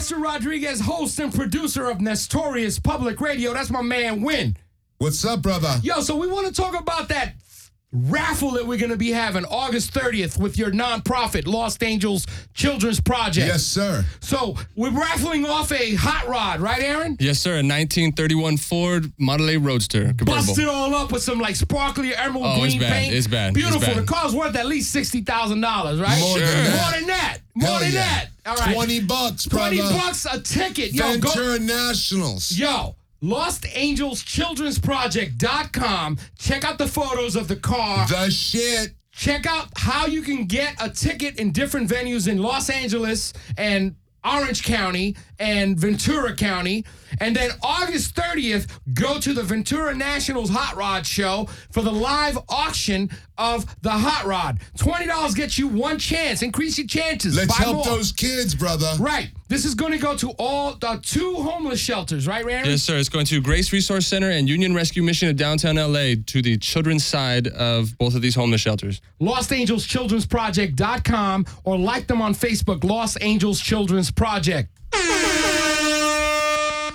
Nestor Rodriguez, host and producer of Nestorious Public Radio. That's my man, Win. What's up, brother? Yo, so we want to talk about that raffle that we're going to be having August 30th with your nonprofit, Lost Angels Children's Project. Yes, sir. So we're raffling off a hot rod, right, Aaron? Yes, sir. A 1931 Ford Model A Roadster convertible. Bust it all up with some like sparkly emerald Oh, green it's bad. paint. It's bad. Beautiful. It's bad. The car's worth at least $60,000, right? More than that. More than that. More Hell than yeah. that. All right. $20, brother. $20 a ticket. Yo, go. Ventura Nationals. Yo, LostAngelsChildren'sProject.com. Check out the photos of the car. The shit. Check out how you can get a ticket in different venues in Los Angeles and Orange County and Ventura County. And then August 30th, go to the Ventura Nationals Hot Rod Show for the live auction of the Hot Rod. $20 gets you one chance. Increase your chances. Let's Buy help more. those kids, brother. Right. This is going to go to all the 2 homeless shelters, right, Aaron? Yes, sir. It's going to Grace Resource Center and Union Rescue Mission of downtown LA to the children's side of both of these homeless shelters. LostAngelsChildren'sProject.com or like them on Facebook, Los Angeles Children's Project.